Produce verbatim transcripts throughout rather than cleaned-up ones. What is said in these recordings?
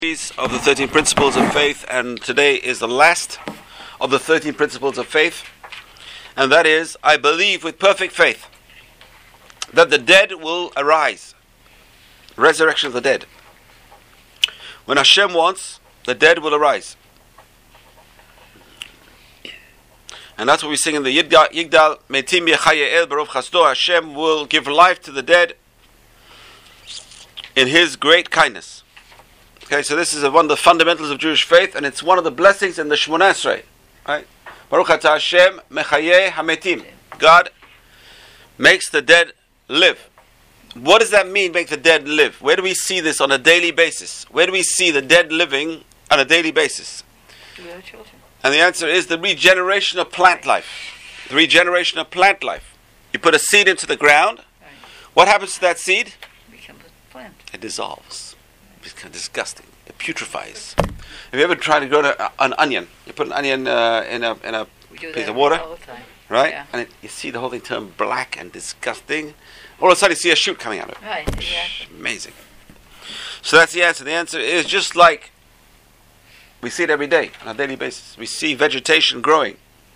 Of the thirteen principles of faith, and today is the last of the thirteen principles of faith, and that is, I believe with perfect faith that the dead will arise. Resurrection of the dead. When Hashem wants, the dead will arise. And that's what we sing in the Yigdal, Metim Yechaye El Barov Chasdo. Hashem will give life to the dead in His great kindness. Okay, so this is one of the fundamentals of Jewish faith, and it's one of the blessings in the Shemona Esrei. Right? Baruch atah Hashem mechaye hametim. God makes the dead live. What does that mean, make the dead live? Where do we see this on a daily basis? Where do we see the dead living on a daily basis? Your children. And the answer is the regeneration of plant life. The regeneration of plant life. You put a seed into the ground. Right. What happens to that seed? It becomes a plant. It dissolves. It's kind of disgusting. It putrefies. Have you ever tried to grow a, an onion? You put an onion uh, in a in a piece of water, all the time. right? Yeah. And it, you see the whole thing turn black and disgusting. All of a sudden, you see a shoot coming out of it. Right, exactly. Amazing. So that's the answer. The answer is just like we see it every day on a daily basis. We see vegetation growing.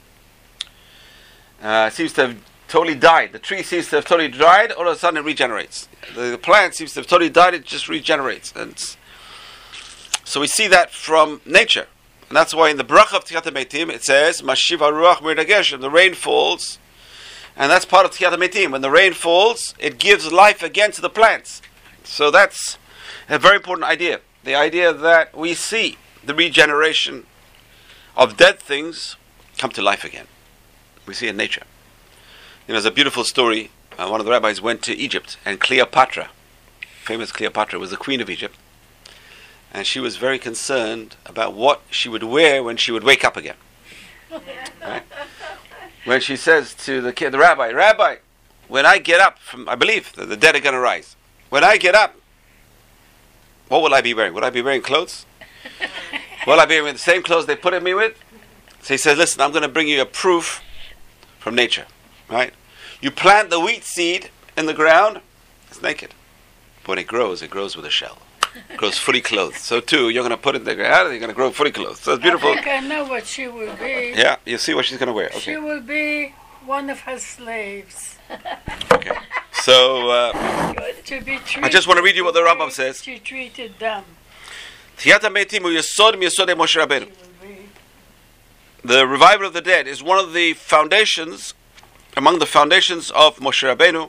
Uh, it seems to have totally died. The tree seems to have totally died. All of a sudden, it regenerates. The, the plant seems to have totally died. It just regenerates. And it's, so we see that from nature. And that's why in the Bracha of Tchiyat HaMeitim it says, Mashiv HaRuach Mir Geshem, the rain falls. And that's part of Tchiyat HaMeitim. When the rain falls, it gives life again to the plants. So that's a very important idea. The idea that we see the regeneration of dead things come to life again. We see in nature. You know, there's a beautiful story. Uh, one of the rabbis went to Egypt, and Cleopatra, famous Cleopatra, was the queen of Egypt. And she was very concerned about what she would wear when she would wake up again. Right? When she says to the kid, the rabbi, Rabbi, when I get up from, I believe that the dead are going to rise. When I get up, what will I be wearing? Will I be wearing clothes? Will I be wearing the same clothes they put in me with? So he says, listen, I'm going to bring you a proof from nature. Right? You plant the wheat seed in the ground, it's naked. But when it grows, it grows with a shell. It grows fully clothed. So too, you're going to put it in the ground, you're going to grow fully clothed. So it's beautiful. I think I know what she will be. Yeah, you see what she's going to wear. Okay. She will be one of her slaves. Okay. So, uh, to be treated, I just want to read you what the Rambam says. She treated them. Tchiyat HaMeitim hu yesod miyesodei Moshe Rabbeinu. She will be. The revival of the dead is one of the foundations, among the foundations of Moshe Rabbeinu.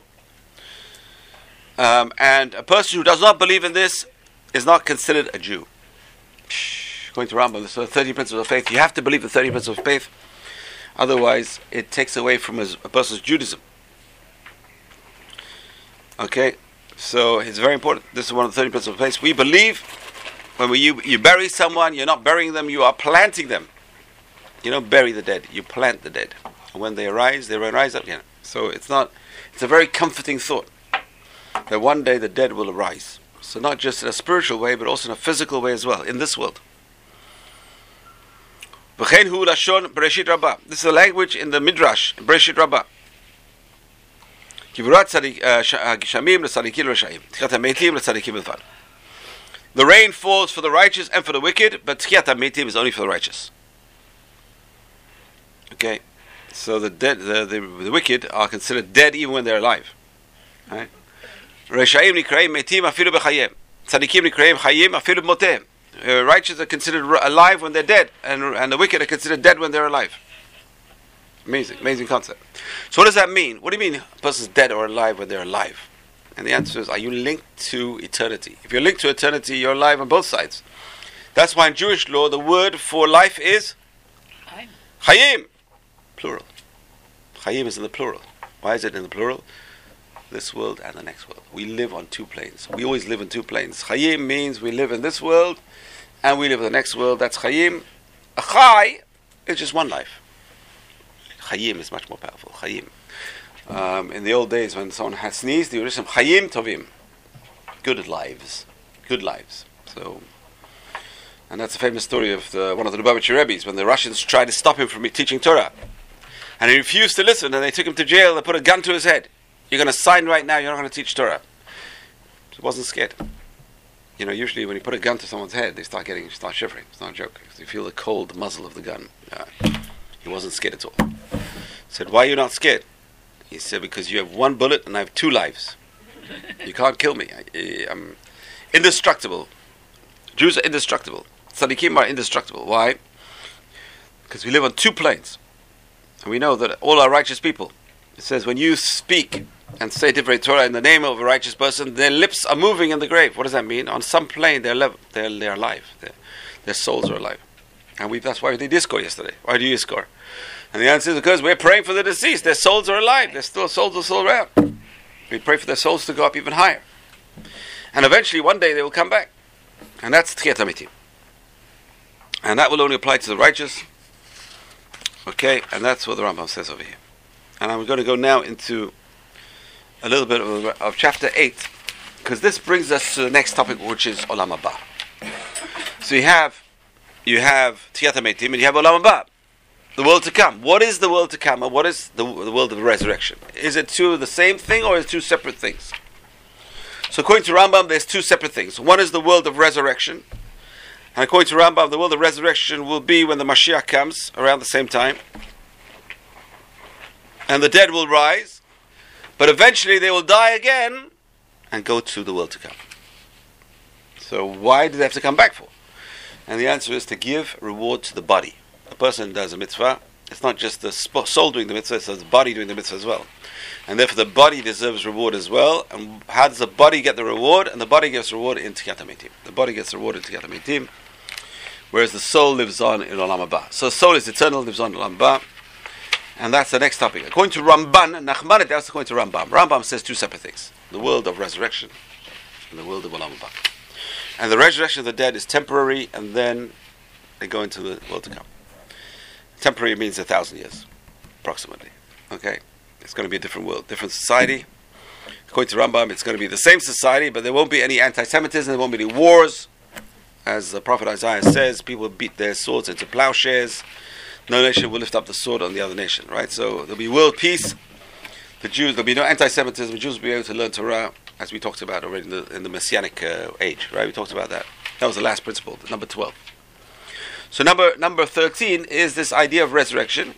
Um, and a person who does not believe in this is not considered a Jew. According to Rambam, the thirty principles of faith, you have to believe the thirty principles of faith. Otherwise, it takes away from his, a person's Judaism. Okay? So, it's very important. This is one of the thirty principles of faith. We believe when we, you, you bury someone, you're not burying them, you are planting them. You don't bury the dead, you plant the dead. And when they arise, they rise up again. So it's not, it's a very comforting thought that one day the dead will arise. So not just in a spiritual way, but also in a physical way as well, in this world. V'chein hu lashon Bereshit Rabbah. This is a language in the Midrash, Bereshit Rabbah. Kivurat Geshamim l'tzadikim l'rashaim. Tchiyat HaMeitim l'tzadikim b'lvad. The rain falls for the righteous and for the wicked, but Tchiyat HaMeitim is only for the righteous. Okay, so the dead, the, the the wicked are considered dead even when they're alive. Right? Reshaim nikraim metim afilu b'chayim. Tzadikim nikraim chayim afilu b'moteim. Righteous are considered alive when they're dead, and and the wicked are considered dead when they're alive. Amazing, amazing concept. So what does that mean? What do you mean a person's dead or alive when they're alive? And the answer is, are you linked to eternity? If you're linked to eternity, you're alive on both sides. That's why in Jewish law, the word for life is chayim. Plural. Chayim is in the plural. Why is it in the plural? This world and the next world. We live on two planes. We always live in two planes. Chayim means we live in this world and we live in the next world. That's chayim. A chay is just one life. Chayim is much more powerful. Chayim. Um, in the old days when someone had sneezed, they would just say chayim tovim. Good lives. Good lives. So, and that's a famous story of the, one of the Lubavitcher Rebbe's when the Russians tried to stop him from teaching Torah. And he refused to listen, and they took him to jail. They put a gun to his head. You're going to sign right now, you're not going to teach Torah. He wasn't scared. You know, usually when you put a gun to someone's head, they start getting, start shivering. It's not a joke. You feel the cold muzzle of the gun. Uh, he wasn't scared at all. He said, why are you not scared? He said, because you have one bullet and I have two lives. You can't kill me. I, I'm indestructible. Jews are indestructible. Tzaddikim are indestructible. Why? Because we live on two planes. And we know that all are righteous people. It says, when you speak and say Divrei Torah in the name of a righteous person, their lips are moving in the grave. What does that mean? On some plane, they're lev- they're, they're alive. They're, their souls are alive. And we that's why we did Yizkor yesterday. Why do you Yizkor? And the answer is because we're praying for the deceased. Their souls are alive. Their still, souls are still around. We pray for their souls to go up even higher. And eventually, one day, they will come back. And that's Tchiyat HaMetim. And that will only apply to the righteous. Okay? And that's what the Rambam says over here. And I'm going to go now into a little bit of, of chapter eight, because this brings us to the next topic, which is Olam Haba. So you have you have Tchiyat HaMetim and you have Olam Haba, the world to come. What is the world to come, and what is the, the world of the resurrection? Is it two the same thing, or is it two separate things? So according to Rambam, there's two separate things. One is the world of resurrection, and according to Rambam, the world of resurrection will be when the Mashiach comes around the same time, and the dead will rise, but eventually they will die again and go to the world to come. So why do they have to come back for? And the answer is to give reward to the body. A person does a mitzvah, it's not just the soul doing the mitzvah, it's the body doing the mitzvah as well. And therefore the body deserves reward as well. And how does the body get the reward? And the body gets reward in Tchiyat HaMetim. The body gets reward in Tchiyat HaMetim, whereas the soul lives on in Olam Haba. So soul is eternal, lives on in Olam Haba. And that's the next topic. According to Ramban, Nachmanides, that's according to Rambam. Rambam says two separate things. The world of resurrection and the world of Olam Haba. And the resurrection of the dead is temporary, and then they go into the world to come. Temporary means a thousand years, approximately. Okay? It's going to be a different world, different society. According to Rambam, it's going to be the same society, but there won't be any anti-Semitism, there won't be any wars. As the Prophet Isaiah says, people will beat their swords into plowshares. No nation will lift up the sword on the other nation, right? So there'll be world peace. The Jews, there'll be no anti-Semitism. The Jews will be able to learn Torah, as we talked about already in the, in the Messianic uh, age, right? We talked about that. That was the last principle, number twelve. So number number thirteen is this idea of resurrection.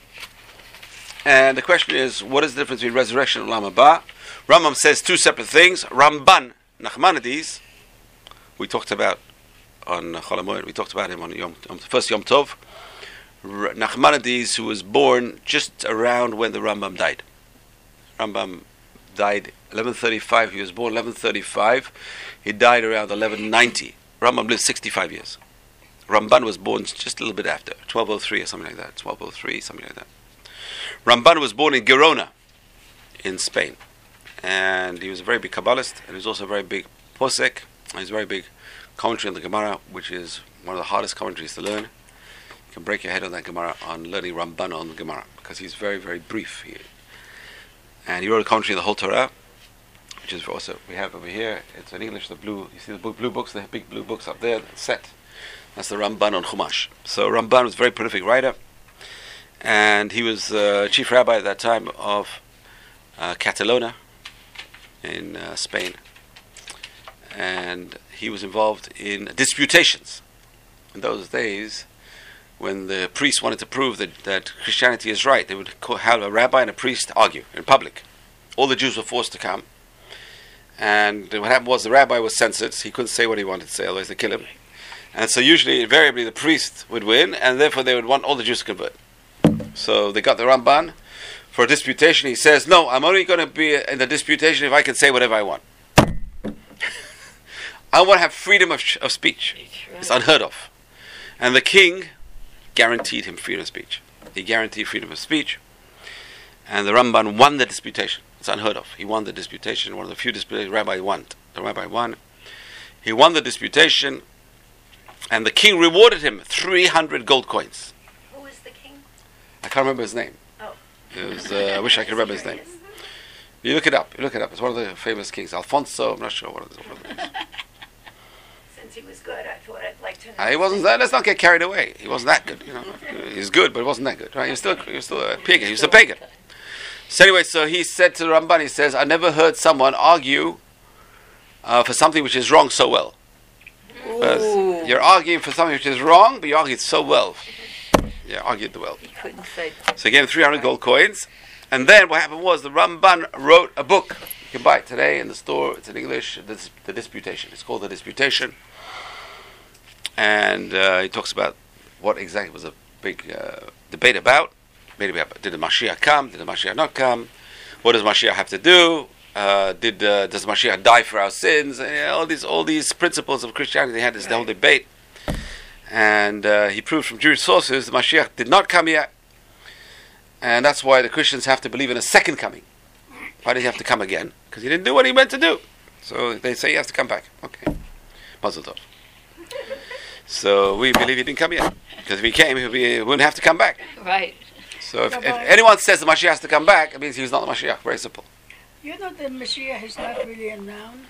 And the question is, what is the difference between resurrection and Olam Haba? Rambam says two separate things. Ramban, Nachmanides, we talked about on Chol HaMoed, we talked about him on Yom, on the first Yom Tov. Nachmanides, who was born just around when the Rambam died. Rambam died eleven thirty-five. He was born eleven thirty-five. He died around eleven ninety. Rambam lived sixty-five years. Ramban was born just a little bit after, twelve oh three or something like that. twelve oh three, something like that. Ramban was born in Girona, in Spain. And he was a very big Kabbalist, and he was also a very big posek. He was a very big commentary on the Gemara, which is one of the hardest commentaries to learn. You can break your head on that Gemara, on learning Ramban on the Gemara, because he's very, very brief. He, and he wrote a commentary on the whole Torah, which is also, we have over here, it's in English, the blue, you see the blue books, the big blue books up there, set. That's the Ramban on Chumash. So Ramban was a very prolific writer, and he was uh, chief rabbi at that time of uh, Catalonia in uh, Spain. And he was involved in disputations. In those days, when the priests wanted to prove that, that Christianity is right, they would have a rabbi and a priest argue in public. All the Jews were forced to come. And what happened was the rabbi was censored. He couldn't say what he wanted to say, otherwise they'd kill him. And so usually, invariably, the priest would win, and therefore they would want all the Jews to convert. So they got the Ramban for a disputation. He says, no, I'm only going to be in the disputation if I can say whatever I want. I want to have freedom of, of speech. It's unheard of. And the king guaranteed him freedom of speech. He guaranteed freedom of speech. And the Ramban won the disputation. It's unheard of. He won the disputation. One of the few disputations the rabbi won. The rabbi won. He won the disputation. And the king rewarded him three hundred gold coins. Who is the king? I can't remember his name. Oh. It was, uh, I wish I could remember his name. You look it up. You look it up. It's one of the famous kings. Alfonso, I'm not sure what it is. Since he was good, I thought I'd like to know. Uh, he wasn't that. Let's not get carried away. He wasn't that good. You know, he's good, but he wasn't that good. Right? He was still, he was still a pagan. He was a pagan. So anyway, so he said to the Ramban, he says, I never heard someone argue uh, for something which is wrong so well. Because Ooh. you're arguing for something which is wrong, but you argued so well. You argued well. You couldn't say. So he gave him three hundred gold coins. And then what happened was the Ramban wrote a book. You can buy it today in the store. It's in English. The, the Disputation. It's called The Disputation. And uh, he talks about what exactly was a big uh, debate about. Debate about, did the Mashiach come? Did the Mashiach not come? What does Mashiach have to do? Uh, did uh, does Mashiach die for our sins? And, you know, all these all these principles of Christianity. They had this whole debate. And uh, he proved from Jewish sources the Mashiach did not come yet. And that's why the Christians have to believe in a second coming. Why did he have to come again? Because he didn't do what he meant to do. So they say he has to come back. Okay. Mazel tov. So we believe he didn't come yet. Because if he came, he wouldn't have to come back. Right. So if, if anyone says the Mashiach has to come back, it means he was not the Mashiach. Very simple. You know that Mashiach is not really a noun.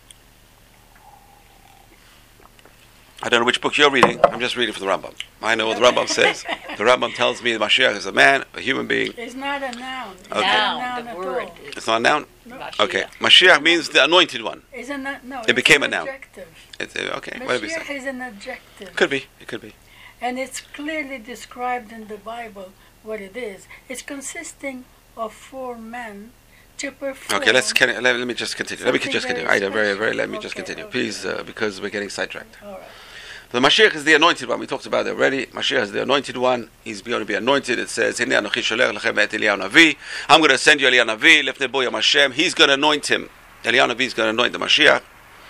I don't know which book you're reading. I'm just reading from the Rambam. I know what the Rambam says. The Rambam tells me the Mashiach is a man, a human being. It's not a noun. It's Okay. not a Noun, noun the at word all. is It's not a noun? Mashiach. Okay. Mashiach means the anointed one. It's a no, no, It it's became an a noun. adjective. It's, uh, okay, whatever you Mashiach say. is an adjective. Could be. It could be. And it's clearly described in the Bible what it is. It's consisting of four men to perform. Okay, let's can, let, let me just continue. Let me Something just continue. very I very, very, special. let me just Okay, continue. okay. Please, uh, because we're getting sidetracked. All right. The Mashiach is the anointed one. We talked about it already. Mashiach is the anointed one. He's going to be anointed. It says, "Hinei anochi sholech lechem et Eliyahu Navi." I'm going to send you Eliyahu Navi. Lifnei bo yam Hashem. He's going to anoint him. Eliyahu Navi is going to anoint the Mashiach,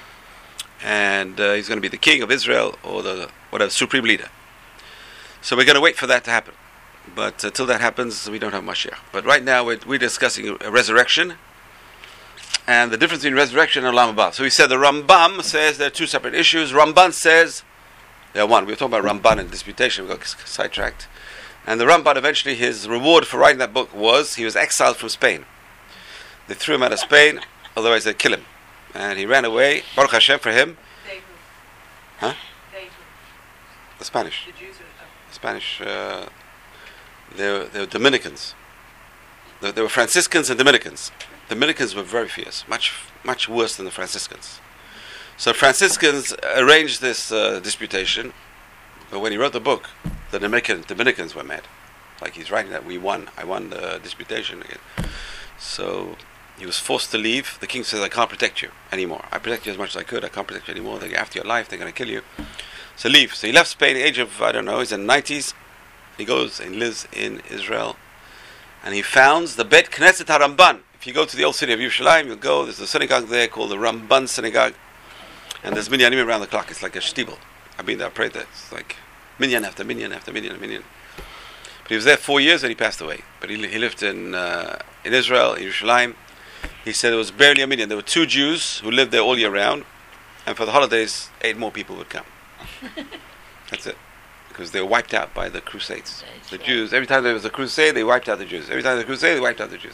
and uh, he's going to be the king of Israel or the whatever supreme leader. So we're going to wait for that to happen. But until that happens, we don't have Mashiach. But right now we're, we're discussing a resurrection and the difference between resurrection and Olam Haba. So we said the Rambam says there are two separate issues. Ramban says there are one. We were talking about Ramban and disputation. We got sidetracked. And the Ramban eventually, his reward for writing that book was he was exiled from Spain. They threw him out of Spain, otherwise they'd kill him. And he ran away. Baruch Hashem for him. They who? Huh? They who? The Spanish. The Jews or the Spanish, uh, they, were, they were Dominicans. They, they were Franciscans and Dominicans. Dominicans were very fierce, much much worse than the Franciscans. So Franciscans arranged this uh, disputation, but when he wrote the book, the Dominican, Dominicans were mad. Like he's writing that we won, I won the disputation again. So he was forced to leave. The king says, I can't protect you anymore. I protect you as much as I could, I can't protect you anymore. They're after your life, they're going to kill you. So leave. So he left Spain at the age of, I don't know, he's in the nineties. He goes and lives in Israel. And he founds the Bet Knesset HaRamban. If you go to the old city of Yerushalayim, you'll go, there's a synagogue there called the Ramban Synagogue. And there's minyanim around the clock. It's like a shtibel. I've been there, I prayed there. It's like minyan after minyan after minyan after minyan. But he was there four years and he passed away. But he, he lived in uh, in Israel, in Yerushalayim. He said there was barely a minyan. There were two Jews who lived there all year round. And for the holidays, eight more people would come. That's it. Because they were wiped out by the Crusades. That's the right. Jews, every time there was a crusade, they wiped out the Jews. Every time there was a crusade, they wiped out the Jews.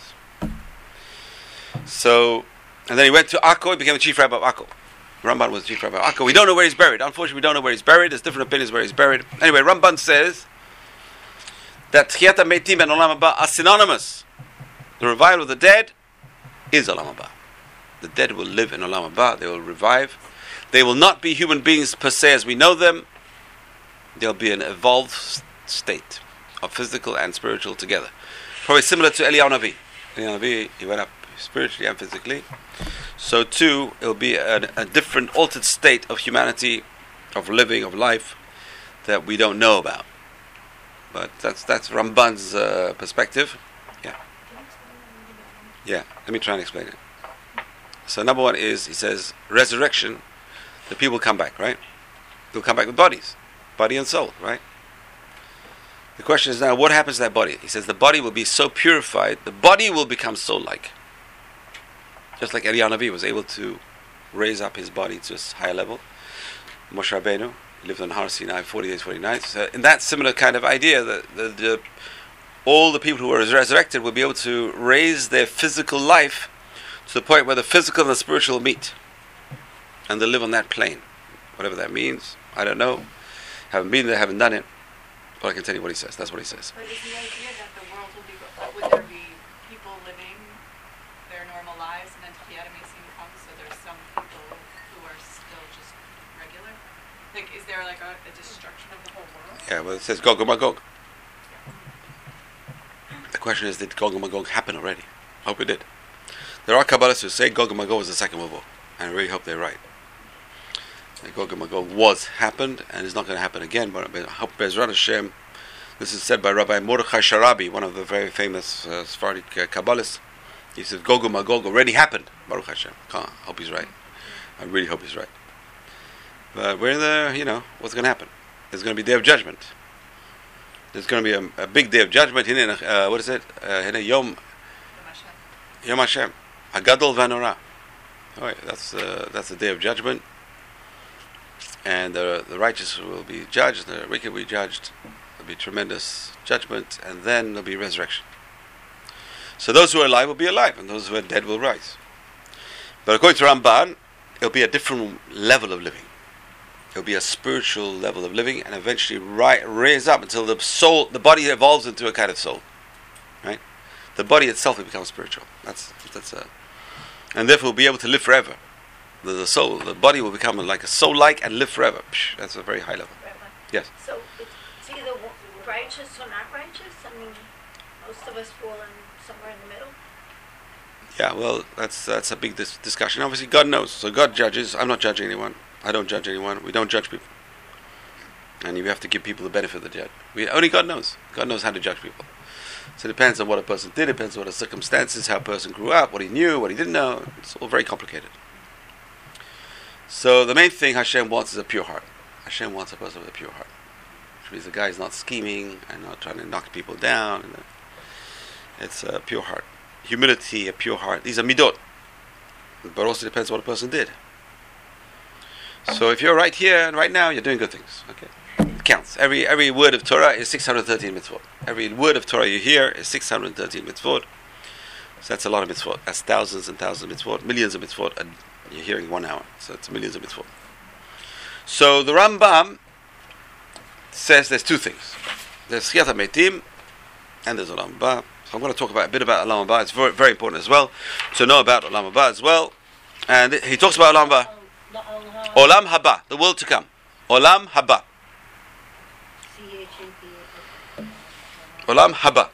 So, and then he went to Akko, he became the chief rabbi of Akko. Ramban was the chief rabbi of Akko. We don't know where he's buried. Unfortunately, we don't know where he's buried. There's different opinions where he's buried. Anyway, Ramban says that Tchiyat HaMeitim and Olam Haba are synonymous. The revival of the dead is Olam Haba. The dead will live in Olam Haba. They will revive. They will not be human beings per se as we know them. They'll be an evolved s- state of physical and spiritual together. Probably similar to Eliyahu Navi. Eliyahu Navi, he went up spiritually and physically. So too, it'll be a, a different, altered state of humanity, of living, of life, that we don't know about. But that's that's Ramban's uh, perspective. Yeah. Yeah, let me try and explain it. So number one is, he says, resurrection, the people come back, right? They'll come back with bodies. Body and soul, right? The question is now, what happens to that body? He says the body will be so purified, the body will become soul-like. Just like Eliyahu Navi was able to raise up his body to a higher level. Moshe Rabbeinu lived on Har Sinai forty days, forty nights. So in that similar kind of idea, that the, the, all the people who were resurrected will be able to raise their physical life to the point where the physical and the spiritual meet. And they live on that plane. Whatever that means, I don't know. Haven't been there, haven't done it. But I can tell you what he says. That's what he says. But is the idea that the world will be, like, would there be people living their normal lives and then Tchiyat HaMeitim comes, so there's some people who are still just regular? Like, is there like a, a destruction of the whole world? Yeah, well, it says Gog and Magog. The question is, did Gog and Magog happen already? I hope it did. There are Kabbalists who say Gog and Magog was the Second World War, and I really hope they're right. That Gog and Magog was happened, and is not going to happen again, but I hope Bezrat Hashem. This is said by Rabbi Mordechai Sharabi, one of the very famous uh, Sephardic uh, Kabbalists. He says Gog and Magog already happened. Baruch Hashem. I hope he's right. I really hope he's right. But we're in the, you know, what's going to happen? There's going to be Day of Judgment. There's going to be a, a big Day of Judgment. Uh, what is it? Uh, Yom Yom Hashem. Hagadol Vanora. Oh, that's uh, that's the Day of Judgment. And the the righteous will be judged, the wicked will be judged. There'll be tremendous judgment, and then there'll be resurrection. So those who are alive will be alive, and those who are dead will rise. But according to Ramban, it'll be a different level of living. It'll be a spiritual level of living, and eventually ri- raise up until the soul, the body evolves into a kind of soul. Right? The body itself will become spiritual. That's that's a, and therefore will be able to live forever. The, the soul, the body will become like a soul-like and live forever. Psh, that's a very high level. Rabbi. Yes. So it's either w- righteous or not righteous? I mean, most of us fall in somewhere in the middle. Yeah, well, that's that's a big dis- discussion. Obviously, God knows. So God judges. I'm not judging anyone. I don't judge anyone. We don't judge people. And you have to give people the benefit of the judge. We, only God knows. God knows how to judge people. So it depends on what a person did. It depends on what the circumstances, how a person grew up, what he knew, what he didn't know. It's all very complicated. So the main thing Hashem wants is a pure heart. Hashem wants a person with a pure heart. Which means the guy is not scheming and not trying to knock people down. It's a pure heart. Humility, a pure heart. These are midot. But also depends on what a person did. So if you're right here and right now, you're doing good things. Okay, it counts. Every every word of Torah is six hundred thirteen mitzvot. Every word of Torah you hear is six hundred thirteen mitzvot. So that's a lot of mitzvot. That's thousands and thousands of mitzvot, millions of mitzvot, and you're hearing one hour. So it's millions of mitzvot. So the Rambam says there's two things. There's Chiyat HaMetim and there's Olam Haba. So I'm going to talk about a bit about Olam Haba. It's very, very important as well to know about Olam Haba as well. And he talks about Olam Haba. Olam Haba, the world to come. Olam Haba. Olam Haba.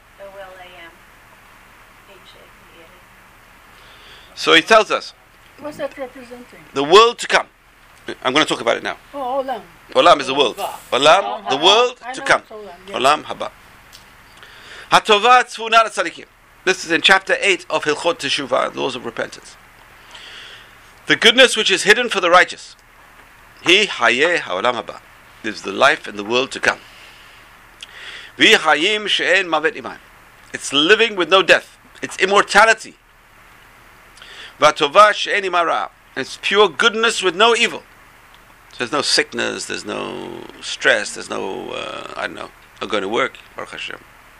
So he tells us. What's that representing? The world to come. I'm going to talk about it now. Oh, Olam. Olam is the world. Olam, the world to come. Olam Haba. Hatova tzvuna l'tzadikim. This is in chapter eight of Hilchot Teshuvah, Laws of Repentance. The goodness which is hidden for the righteous. Hi hayeh ha'olam haba. This is the life in the world to come. Vi hayim she'en mavet iman. It's living with no death. It's immortality. V'atova she'en imara. It's pure goodness with no evil. So there's no sickness, there's no stress, there's no, uh, I don't know, not going to work. Baruch Hashem.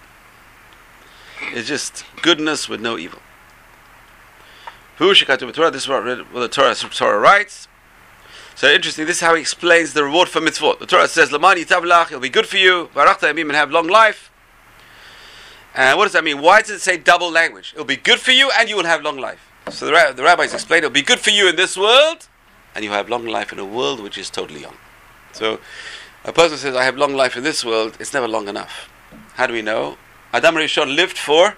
It's just goodness with no evil. This is what the Torah, Torah writes. So interesting, this is how he explains the reward for mitzvot. The Torah says, Laman yitav lach, it'll be good for you, Varachta yamim, and have long life. And what does that mean? Why does it say double language? It'll be good for you and you will have long life. So the, the rabbis explain, it'll be good for you in this world, and you have long life in a world which is totally young. So a person says, I have long life in this world, it's never long enough. How do we know? Adam Rishon lived for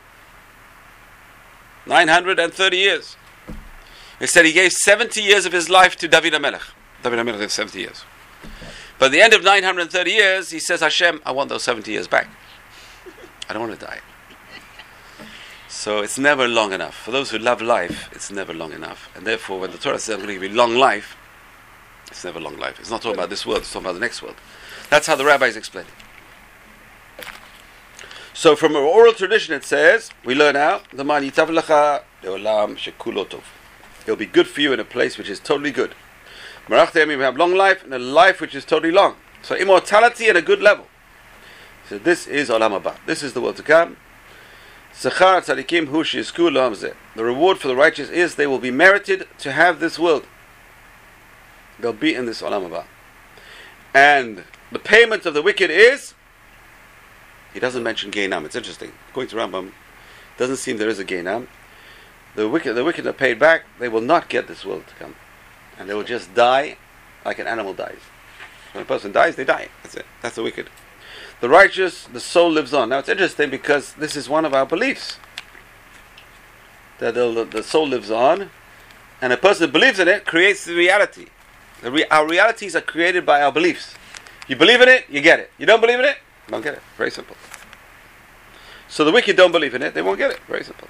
nine hundred thirty years. He said he gave seventy years of his life to David HaMelech. David HaMelech lived seventy years. But at the end of nine hundred thirty years, he says, Hashem, I want those seventy years back. I don't want to die. So it's never long enough. For those who love life, it's never long enough. And therefore, when the Torah says, I'm going to give you long life, it's never long life. It's not talking about this world, it's talking about the next world. That's how the rabbis explain it. So from our oral tradition it says, we learn out, the man yitav lecha le'olam shekulo tov. It'll be good for you in a place which is totally good. Marachta yamim, have long life and a life which is totally long. So immortality at a good level. So this is Olam Haba. This is the world to come. Zechar tzadikim hu she'yizku l'olam zeh. The reward for the righteous is they will be merited to have this world. They'll be in this Olam Haba. And the payment of the wicked is, he doesn't mention Geinam. It's interesting. According to Rambam, it doesn't seem there is a Geinam. The wicked, the wicked are paid back. They will not get this world to come, and they will just die like an animal dies. When a person dies, they die. That's it. That's the wicked. The righteous, the soul lives on. Now it's interesting because this is one of our beliefs. That the, the soul lives on, and a person that believes in it creates the reality. The re- our realities are created by our beliefs. You believe in it, you get it. You don't believe in it, you don't get it. Very simple. So the wicked don't believe in it, they won't get it. Very simple.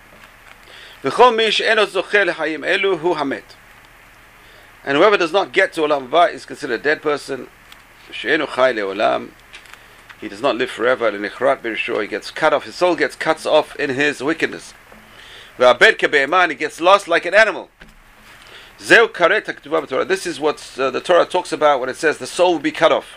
And whoever does not get to Olam Haba is considered a dead person. He does not live forever. He gets cut off. His soul gets cut off in his wickedness. He gets lost like an animal. This is what uh, the Torah talks about when it says the soul will be cut off.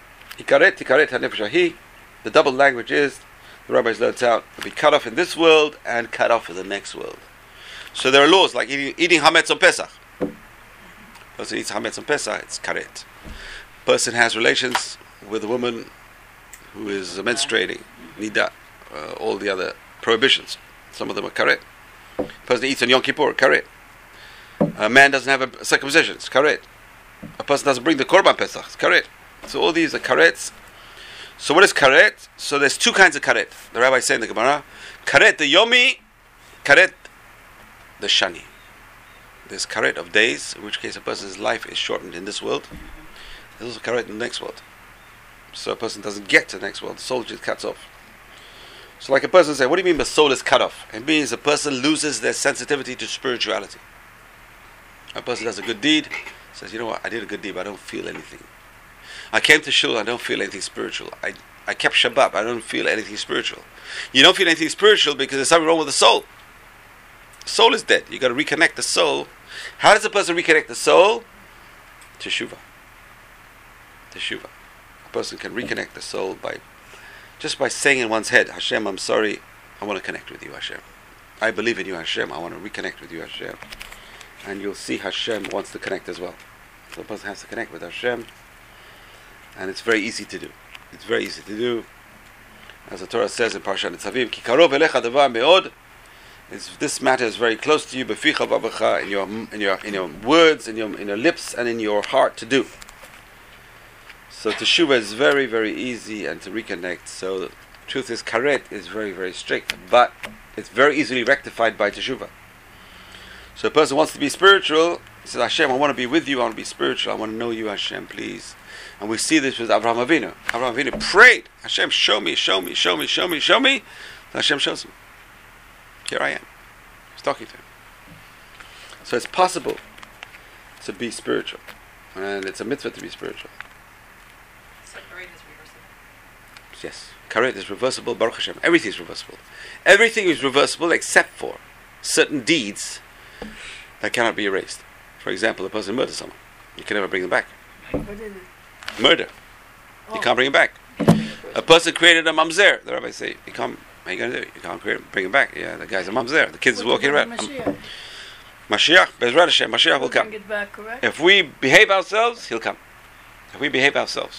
The double language is, the rabbis learned out, will be cut off in this world and cut off in the next world. So there are laws like eating, eating hametz on Pesach. Person eats hametz on Pesach, it's karet. Person has relations with a woman who is menstruating, nida, uh, all the other prohibitions. Some of them are karet. Person eats on Yom Kippur, karet. A man doesn't have a circumcision, it's karet. A person doesn't bring the korban Pesach, it's karet. So all these are karets. So what is karet? So there's two kinds of karet. The rabbi is saying in the Gemara, karet the yomi, karet the shani. There's karet of days, in which case a person's life is shortened in this world. There's also karet in the next world. So a person doesn't get to the next world, the soul just cuts off. So like a person say, what do you mean the soul is cut off? It means a person loses their sensitivity to spirituality. A person does a good deed, says, you know what, I did a good deed, but I don't feel anything. I came to shul, I don't feel anything spiritual. I, I kept Shabbat, I don't feel anything spiritual. You don't feel anything spiritual because there's something wrong with the soul. The soul is dead. You got to reconnect the soul. How does a person reconnect the soul? Teshuvah. Teshuvah. A person can reconnect the soul by just by saying in one's head, Hashem, I'm sorry, I want to connect with you, Hashem. I believe in you, Hashem. I want to reconnect with you, Hashem. And you'll see Hashem wants to connect as well. So the person has to connect with Hashem. And it's very easy to do. It's very easy to do. As the Torah says in Parshat Nitzavim, Ki karov elecha davar me'od. This matter is very close to you, beficha v'avecha, in your in your in your words, in your in your lips, and in your heart to do. So teshuvah is very very easy and to reconnect. So the truth is, karet is very very strict, but it's very easily rectified by teshuvah. So a person wants to be spiritual. He says, Hashem, I want to be with you. I want to be spiritual. I want to know you, Hashem, please. And we see this with Avraham Avinu. Avraham Avinu prayed, Hashem, show me, show me, show me, show me, show me. And Hashem shows him. Here I am. He's talking to him. So it's possible to be spiritual. And it's a mitzvah to be spiritual. So karet is reversible. Yes. Karet is reversible, Baruch Hashem. Everything is reversible. Everything is reversible except for certain deeds that cannot be erased. For example, a person murders someone. You can never bring them back. What is it? Murder. Oh. You can't bring him back. A person created a mamzer. The rabbis say, you can't, how are you going to do it? You can't create, bring him back. Yeah, the guy's a mamzer. The kid's What walking about around. Mashiach? Mashiach, Bezrat Hashem, Mashiach will come. Bring it back, correct? If we behave ourselves, he'll come. If we behave ourselves.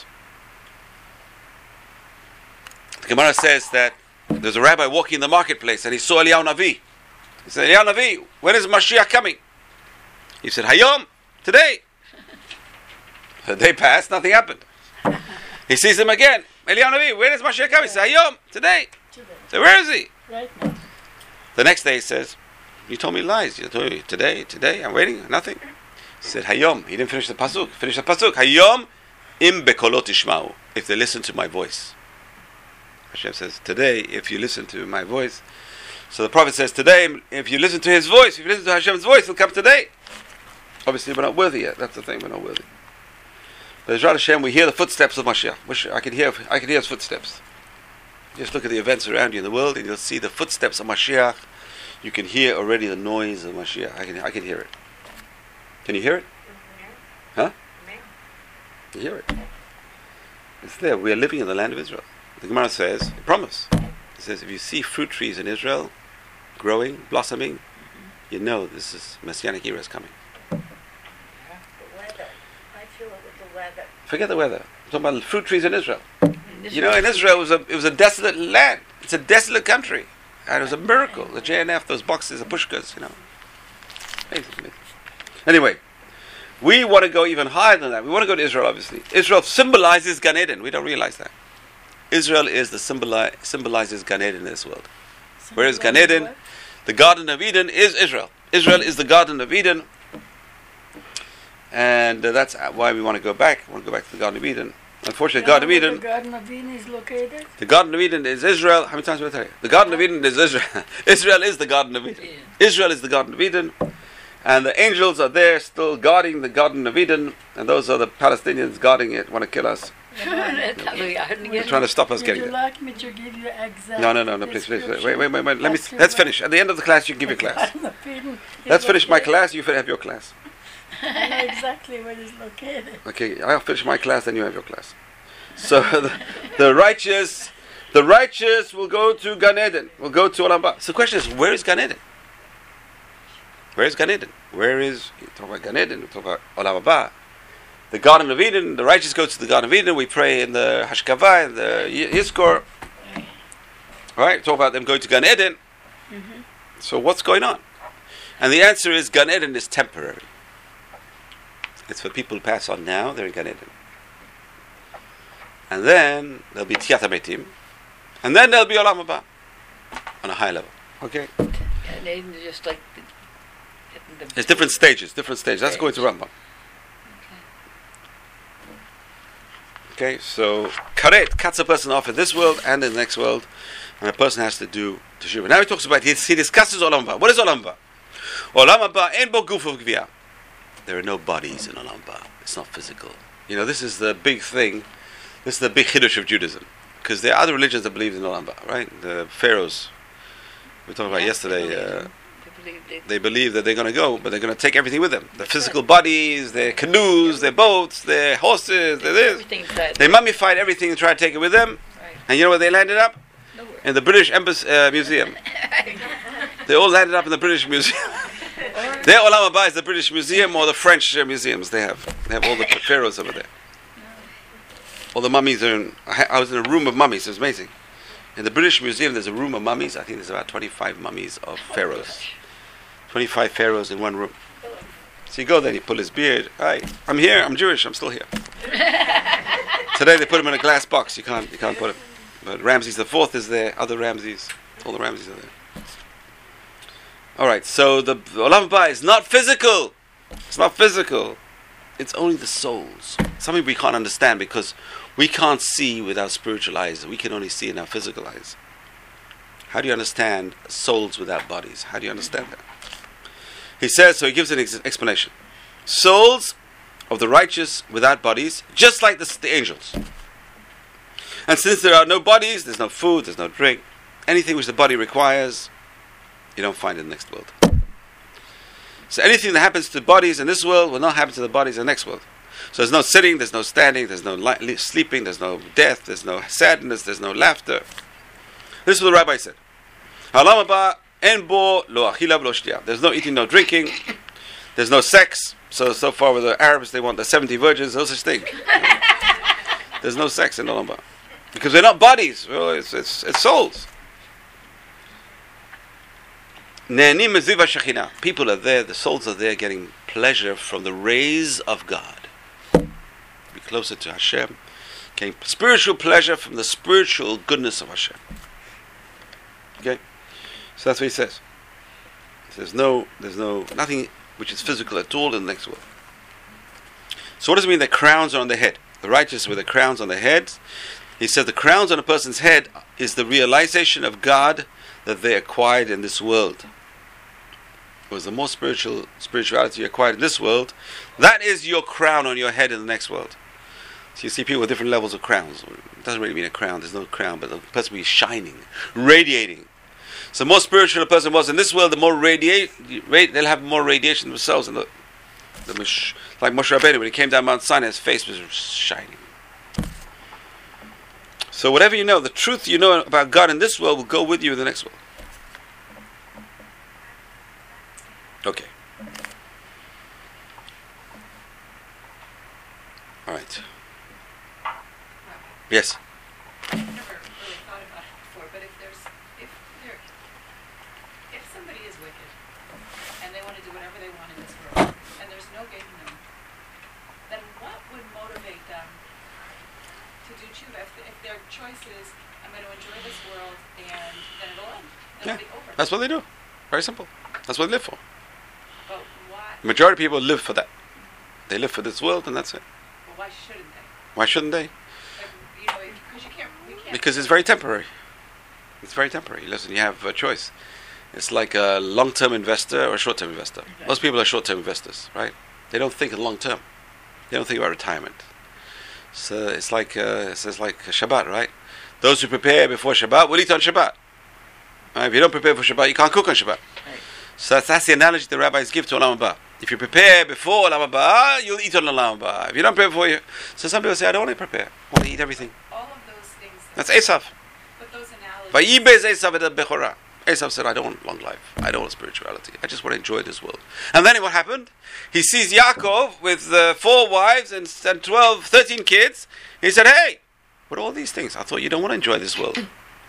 The Gemara says that there's a rabbi walking in the marketplace and he saw Eliyahu Navi. He said, Eliyahu Navi, when is Mashiach coming? He said, Hayom, today. The day passed, nothing happened. He sees him again. Eliyahu Navi, when is Mashiach coming? He said, Hayom, today. Today. So where is he? Right now. The next day he says, you told me lies. You told me today, today, I'm waiting, nothing. He said, Hayom. He didn't finish the pasuk. Finish the pasuk. Hayom im bekolot ishma'u. If they listen to my voice. Hashem says, today, if you listen to my voice. So the Prophet says, today, if you listen to his voice, if you listen to Hashem's voice, he'll come today. Obviously, we're not worthy yet. That's the thing, we're not worthy. But Bezrat Hashem, we hear the footsteps of Mashiach. I can hear, I can hear his footsteps. Just look at the events around you in the world, and you'll see the footsteps of Mashiach. You can hear already the noise of Mashiach. I can, I can hear it. Can you hear it? Huh? You hear it? It's there. We are living in the land of Israel. The Gemara says, promise. It says, if you see fruit trees in Israel growing, blossoming, you know this is Messianic era is coming. The weather. I feel it with the weather. Forget the weather. I'm talking about fruit trees in Israel. You know, in Israel, it was a it was a desolate land. It's a desolate country, and it was a miracle. The J N F, those boxes, the pushkas, you know. Amazing, amazing. Anyway, We want to go even higher than that. We want to go to Israel, obviously. Israel symbolizes Gan Eden. We don't realize that. Israel is the symboli- symbolizes Gan Eden in this world. Where is Gan Eden? What? The Garden of Eden is Israel. Israel is the Garden of Eden. And uh, that's why we want to go back. We want to go back to the Garden of Eden. Unfortunately, the Garden of You know where Eden, The Garden of Eden is located. the Garden of Eden is Israel. How many times did I tell you? The Garden of Eden is Israel. Israel is the Garden of Eden. Israel is the Garden of Eden. And the angels are there still guarding the Garden of Eden. And those are the Palestinians guarding it, want to kill us. They're trying to stop us Would getting you there. like me to give you exact No, no, no, no, please, please, please. Wait, wait, wait, wait. Let me, description let's as to finish. At the end of the class, you can give your what class. the Garden of Eden is Let's finish my located? class, you have your class. I know exactly where it's located. Okay, I'll finish my class, then you have your class. So the, the righteous, the righteous will go to Gan Eden, will go to Olam Haba. So the question is, where is Gan Eden? Where is Gan Eden? Where is, you talk about Gan Eden, we talk about Olam Haba. The Garden of Eden, the righteous go to the Garden of Eden, we pray in the Hashkavah, in the Y- Yizkor. Right, talk about them going to Gan Eden. Mm-hmm. So what's going on? And the answer is Gan Eden is temporary. It's for people who pass on now, they're in Gan Eden. And then there'll be Tiyat HaMetim. And then there'll be Olam Haba on a high level. Okay? And then just like the, the There's different stages, different stages. That's going to Rambam. Okay, so Karet cuts a person off in this world and in the next world, and a person has to do Teshuvah. Now he talks about, he, he discusses Olam Haba. What is Olam Haba? Olam Haba en bo guf ugviyah. There are no bodies in Olam Haba. It's not physical. You know, this is the big thing. This is the big chiddush of Judaism. Because there are other religions that believe in Olam Haba, right? The pharaohs, we talked about yesterday, uh, they believe they, they believe that they're going to go, but they're going to take everything with them. Their physical bodies, their canoes, their boats, their horses, their this. everything's that. They mummified everything and tried to take it with them. Right. And you know where they landed up? Nowhere. In the British Embassy, uh, Museum. They all landed up in the British Museum. Their Olam Haba is the British Museum or the French uh, museums they have. They have all the pharaohs over there. All the mummies are in, I, ha- I was in a room of mummies, it was amazing. In the British Museum there's a room of mummies. I think there's about twenty-five mummies of pharaohs. twenty-five pharaohs in one room. So you go there and you pull his beard. Hi, I'm here, I'm Jewish, I'm still here. Today they put him in a glass box, you can't you can't put him. But Ramses the Fourth is there, other Ramses, all the Ramses are there. Alright, so the Olam Haba is not physical. It's not physical. It's only the souls. Something we can't understand because we can't see with our spiritual eyes. We can only see in our physical eyes. How do you understand souls without bodies? How do you understand that? He says, so he gives an ex- explanation. Souls of the righteous without bodies, just like the, the angels. And since there are no bodies, there's no food, there's no drink, anything which the body requires, you don't find in the next world. So anything that happens to bodies in this world will not happen to the bodies in the next world. So there's no sitting, there's no standing, there's no li- sleeping, there's no death, there's no sadness, there's no laughter. This is what the rabbi said. Olam Haba en bo lo achila v'lo shtiya. There's no eating, no drinking. There's no sex. So so far with the Arabs, they want the seventy virgins, no such thing. There's no sex in Olam Haba because they're not bodies. Well, it's it's, it's souls. Ne'anim meziv hashekhinah. People are there, the souls are there getting pleasure from the rays of God. Be closer to Hashem. Getting spiritual pleasure from the spiritual goodness of Hashem. Okay? So that's what he says. There's no, there's no, nothing which is physical at all in the next world. So what does it mean that crowns are on the head? The righteous with the crowns on their heads. He says the crowns on a person's head is the realization of God that they acquired in this world. It was the more spiritual spirituality you acquired in this world. That is your crown on your head in the next world. So you see people with different levels of crowns. It doesn't really mean a crown, there's no crown, but the person will be shining, radiating. So the more spiritual a person was in this world, the more radiate, they'll have more radiation themselves. And the, the like Moshe Rabbeinu, when he came down Mount Sinai, his face was shining. So whatever you know, the truth you know about God in this world will go with you in the next world. Okay. All right. Yes. I've never really thought about it before, but if there's, if there, if somebody is wicked and they want to do whatever they want in this world, and there's no Gehinnom, tshuva. If, if their choice is, I'm going to enjoy this world, and then it'll end. It'll Yeah. be over. That's what they do. Very simple. That's what they live for. But why? The majority of people live for that. They live for this world, and that's it. Well, why shouldn't they? Why shouldn't they? Like, you know, because you can't. We can't. Because it's very temporary. It's very temporary. Listen, you have a choice. It's like a long-term investor or a short-term investor. Most people are short-term investors, right? They don't think in long-term. They don't think about retirement. So it's like uh, it's it's like Shabbat, right? Those who prepare before Shabbat will eat on Shabbat. Right? If you don't prepare for Shabbat, you can't cook on Shabbat. Right. So that's, that's the analogy the rabbis give to Olam Haba. If you prepare before Olam Haba, you'll eat on Olam Haba. If you don't prepare before you... So some people say, I don't want to prepare. I want to eat everything. All of those things. That's Esav. But those analogies. Vayibez Esav et Bechorah. Esav said, I don't want long life. I don't want spirituality. I just want to enjoy this world. And then what happened? He sees Yaakov with uh, four wives and, and twelve, thirteen kids. He said, hey, what are all these things? I thought you don't want to enjoy this world.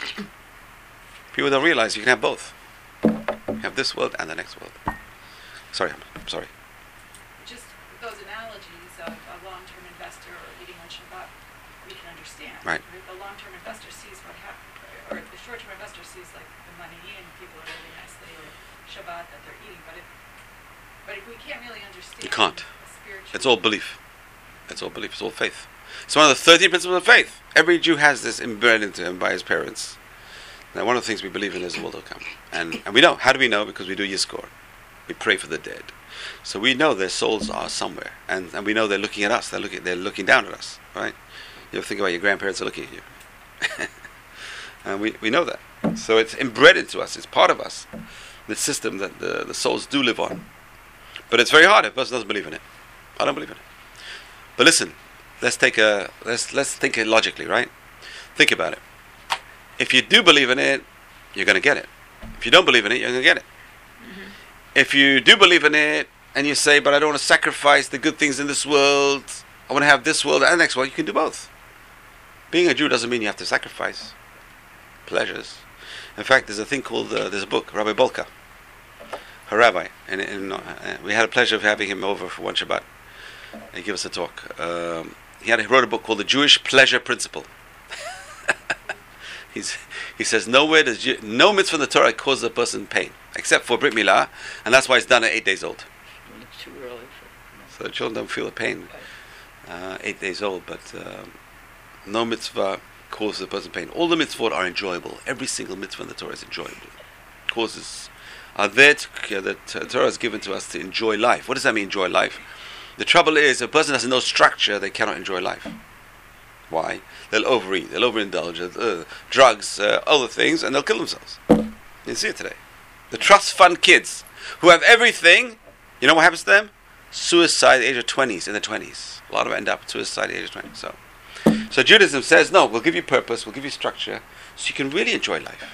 People don't realize you can have both. You have this world and the next world. Sorry, I'm sorry. Just those analogies of a long-term investor or eating on Shabbat, we can understand. Right. If the long-term investor sees what happened, or the short-term investor sees like the money and people are living nicely, or Shabbat that they're eating, but if but if we can't really understand, You can't. the spiritual, It's all belief. It's all belief. It's all faith. It's one of the thirteen principles of faith. Every Jew has this inbred into him by his parents. Now, one of the things we believe in is the world will come. And, and we know. How do we know? Because we do Yizkor. We pray for the dead. So we know their souls are somewhere. And, and we know they're looking at us. They're looking, they're looking down at us. Right? You ever think about your grandparents are looking at you. And we, we know that. So it's inbred into us. It's part of us. The system that the, the souls do live on. But it's very hard if a person doesn't believe in it. I don't believe in it. But listen, let's take a let's let's think it logically, right? Think about it. If you do believe in it, you're going to get it. If you don't believe in it, you're going to get it. Mm-hmm. If you do believe in it and you say, "But I don't want to sacrifice the good things in this world. I want to have this world and the next world," you can do both. Being a Jew doesn't mean you have to sacrifice pleasures. In fact, there's a thing called uh, there's a book, Rabbi Bolka, a rabbi, and, and uh, we had a pleasure of having him over for one Shabbat. He gave us a talk. Um, he had he wrote a book called The Jewish Pleasure Principle. He's, he says nowhere does Jew, no mitzvah in the Torah causes a person pain except for Brit Milah, and that's why it's done at eight days old. It's too early for, So the children don't feel the pain uh, eight days old, but um, no mitzvah causes a person pain. All the mitzvot are enjoyable. Every single mitzvah in the Torah is enjoyable. Causes are there to, uh, the Torah is given to us to enjoy life. What does that mean, enjoy life? The trouble is, if a person has no structure, they cannot enjoy life. Why? They'll overeat, they'll overindulge, uh, drugs, uh, other things, and they'll kill themselves. You see it today. The trust fund kids who have everything, you know what happens to them? Suicide at the age of twenties, in the twenties. A lot of them end up suicide at the age of twenty. So, so Judaism says, no, we'll give you purpose, we'll give you structure, so you can really enjoy life.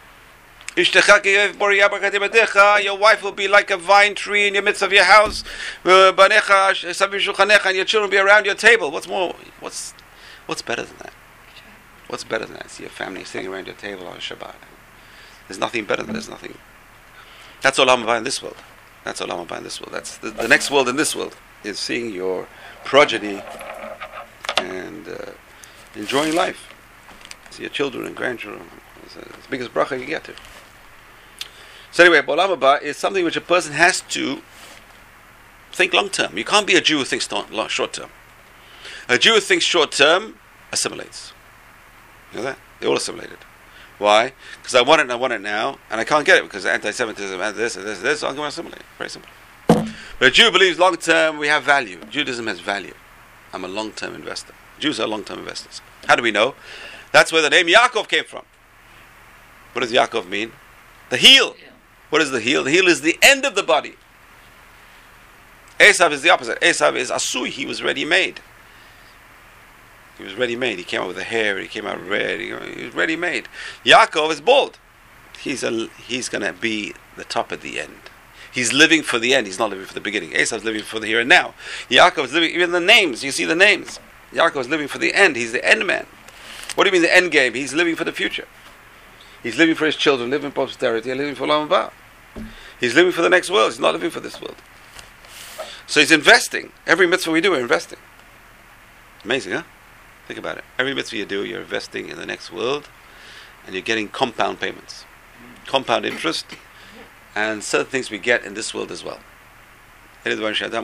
Your wife will be like a vine tree in the midst of your house, and your children will be around your table. What's more? What's what's better than that? What's better than that? See your family sitting around your table on Shabbat. There's nothing better than there's nothing. That's Olam Haba in this world. That's Olam Haba in this world. That's the, the next world in this world is seeing your progeny and uh, enjoying life. See your children and grandchildren. It's the biggest bracha you get to. So anyway, Olam Haba is something which a person has to think long term. You can't be a Jew who thinks short term. A Jew who thinks short term assimilates. You know that? They all assimilated. Why? Because I want it and I want it now, and I can't get it because anti-Semitism and this and this and this, so I'm going to assimilate. Very simple. But a Jew believes long term we have value. Judaism has value. I'm a long term investor. Jews are long term investors. How do we know? That's where the name Yaakov came from. What does Yaakov mean? The heel. yeah. What is the heel? The heel is the end of the body. Esav is the opposite. Esav is asui. He was ready-made. He was ready-made. He came out with the hair. He came out red. He, he was ready-made. Yaakov is bald. He's a, he's going to be the top at the end. He's living for the end. He's not living for the beginning. Esav is living for the here and now. Yaakov is living, even the names. You see the names. Yaakov is living for the end. He's the end man. What do you mean the end game? He's living for the future. He's living for his children, living for posterity, and living for Olam Haba. He's living for the next world. He's not living for this world. So he's investing. Every mitzvah we do, we're investing. Amazing, huh? Think about it. Every mitzvah you do, you're investing in the next world, and you're getting compound payments, compound interest, and certain things we get in this world as well. You eat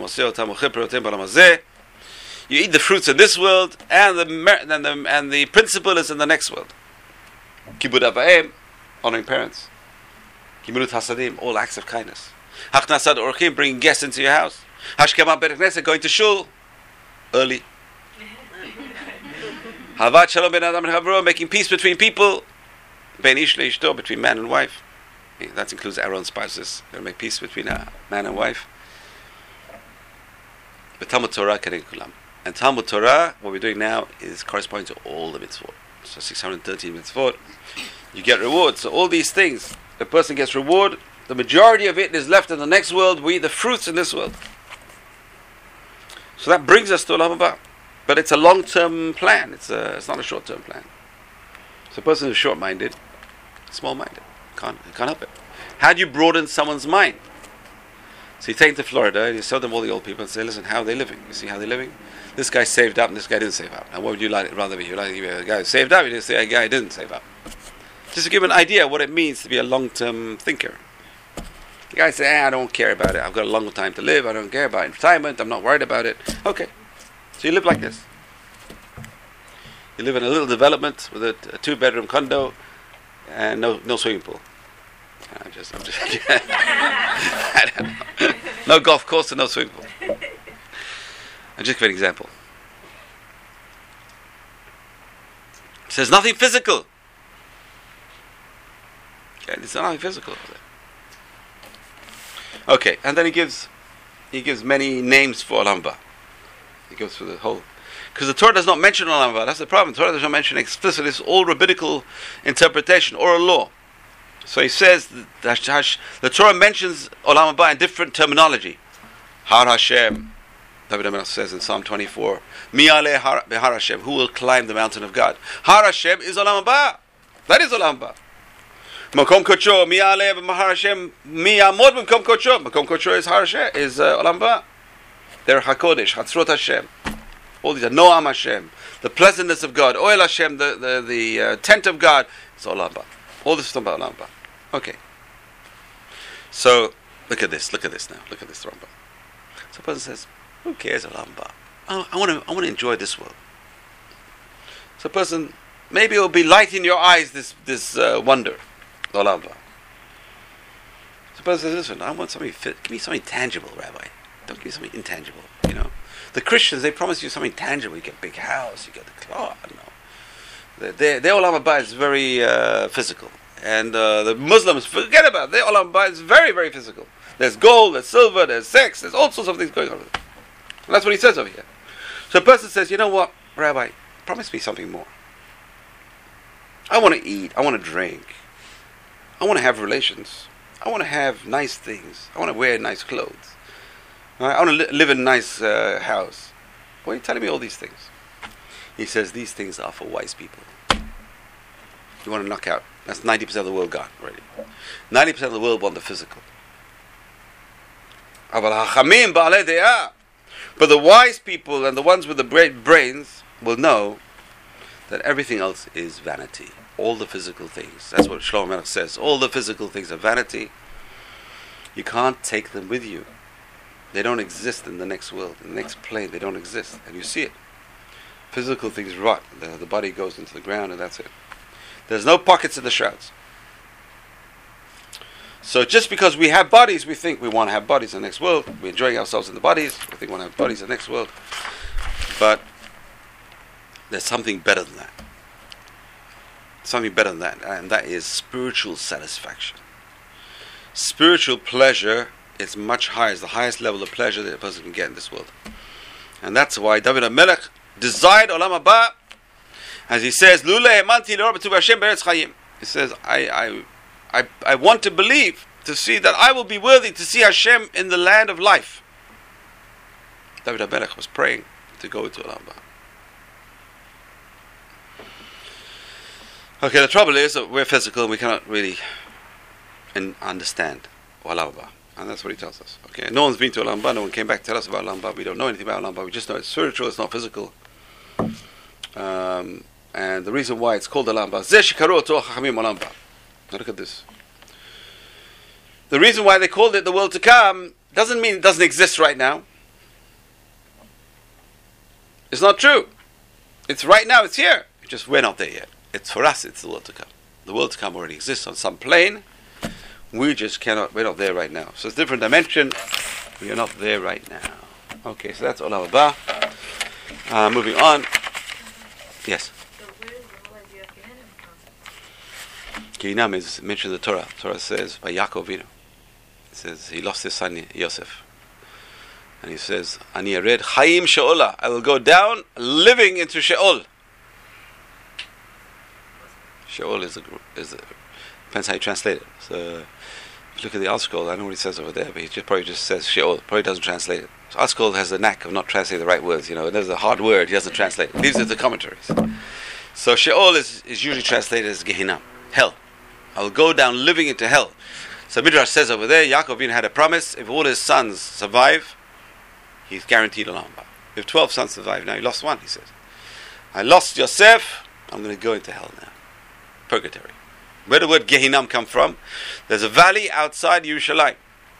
the fruits in this world, and the and the and the principle is in the next world. Kibud avayim, honoring parents. Gimilut hasadim, all acts of kindness. Hachnasad orchim, bringing guests into your house. Hashkema beit knesset, going to shul early. Havat shalom ben adam and havro, making peace between people. Ben ish leishto, between man and wife. That includes our own spouses. They'll make peace between a man and wife. But Talmud Torah keren kulam. And Talmud Torah, what we're doing now, is corresponding to all the mitzvot. So six hundred thirteen mitzvot. You get reward. So all these things, the person gets reward. The majority of it is left in the next world. We eat the fruits in this world. So that brings us to Olam Haba. But it's a long-term plan. It's a, it's not a short-term plan. So a person who's short-minded, small-minded, can't can't help it. How do you broaden someone's mind? So you take them to Florida and you show them all the old people and say, listen, how are they living? You see how they're living? This guy saved up and this guy didn't save up. And what would you like rather be? You'd like to be a guy who saved up, you didn't say a guy who didn't save up. Just to give an idea of what it means to be a long-term thinker. The guy says, eh, I don't care about it. I've got a long time to live. I don't care about retirement. I'm not worried about it. Okay. So you live like this. You live in a little development with a, a two-bedroom condo and no no swimming pool. I'm just, I'm just I don't know. No golf course and no swimming pool. I'll just give an example. It says nothing physical. Okay, it's nothing physical. Okay, and then he gives he gives many names for Olam Haba. He goes through the whole, because the Torah does not mention Olam Haba. That's the problem. The Torah does not mention explicitly. It's all rabbinical interpretation, oral law. So he says that the Torah mentions Olam Haba in different terminology. Har Hashem, David HaMelech says in Psalm twenty-four, Mi aleh har Hashem, who will climb the mountain of God? Har Hashem is Olam Haba. That is Olam Haba. Makom Kocho, Mi aleh Har Hashem, Mi amod Makom Kocho. Makom Kocho is Har Hashem, is uh, Olam Haba. They're HaKodesh, Hatzrot Hashem. All these are Noam Hashem, the pleasantness of God, Oel Hashem, the the, the uh, tent of God. It's Olam Haba. All this is about Olam Haba. Okay. So look at this. Look at this now. Look at this Rambam. So a person says, "Who cares Olam Haba? I, I want to. I want to enjoy this world." So a person, maybe it will be light in your eyes. This this uh, wonder, Olam Haba. So a person says, "Listen, I want something fit. Give me something tangible, Rabbi. Don't give me something intangible." You know, the Christians, they promise you something tangible. You get a big house. You get the car. I don't know. Their their Olam Haba is very uh, physical. And uh, the Muslims, forget about it. Their Olam Haba is very, very physical. There's gold, there's silver, there's sex, there's all sorts of things going on with it. And that's what he says over here. So a person says, you know what, Rabbi, promise me something more. I want to eat, I want to drink, I want to have relations, I want to have nice things, I want to wear nice clothes, I want to li- live in a nice uh, house. Why are you telling me all these things? He says, these things are for wise people. You want to knock out. That's ninety percent of the world gone already. ninety percent of the world want the physical. But the wise people and the ones with the great brains will know that everything else is vanity. All the physical things. That's what Shlomo Melech says. All the physical things are vanity. You can't take them with you. They don't exist in the next world. In the next plane, they don't exist. And you see it. Physical things rot. The, the body goes into the ground and that's it. There's no pockets in the shrouds. So just because we have bodies, we think we want to have bodies in the next world. We're enjoying ourselves in the bodies. We think we want to have bodies in the next world. But there's something better than that. Something better than that. And that is spiritual satisfaction. Spiritual pleasure is much higher. It's the highest level of pleasure that a person can get in this world. And that's why David HaMelech desired Olam Haba. As he says, he says, I, I, I, I want to believe, to see that I will be worthy to see Hashem in the land of life. David HaMelech was praying to go to Olam Haba. Okay, the trouble is that we're physical and we cannot really in, understand Olam Haba. And that's what he tells us. Okay, no one's been to Olam Haba, no one came back to tell us about Olam Haba. We don't know anything about Olam Haba. We just know it's spiritual, it's not physical. Uh, Um, and the reason why it's called Olam Haba. Zeh shekaru oto Chachamim Olam Haba. Now look at this. The reason why they called it the world to come doesn't mean it doesn't exist right now. It's not true. It's right now, it's here. It's just we're not there yet. It's for us, it's the world to come. The world to come already exists on some plane. We just cannot, we're not there right now. So it's a different dimension. We are not there right now. Okay, so that's Olam Haba. Uh, moving on. Yes? So where does the whole idea of Gehenna come? Gehinnom is mentioned in the Torah. The Torah says by Yaakov Avinu. It says he lost his son Yosef. And he says, Ani Yared Chaim She'ola. I will go down living into She'ol. She'ol is a, is a, depends how you translate it. So if you look at the article, I don't know what he says over there, but he just probably just says She'ol. Probably doesn't translate it. So article has the knack of not translating the right words. You know, there's a hard word, he doesn't translate it. These are the commentaries. So She'ol is, is usually translated as Gehinnom, hell. I will go down living into hell. So Midrash says over there, Yaakov Avinu had a promise, if all his sons survive, he's guaranteed Olam Haba. If twelve sons survive, now he lost one, he says. I lost Yosef, I'm going to go into hell now. Purgatory. Where did the word Gehinnom come from? There's a valley outside Yerushalayim.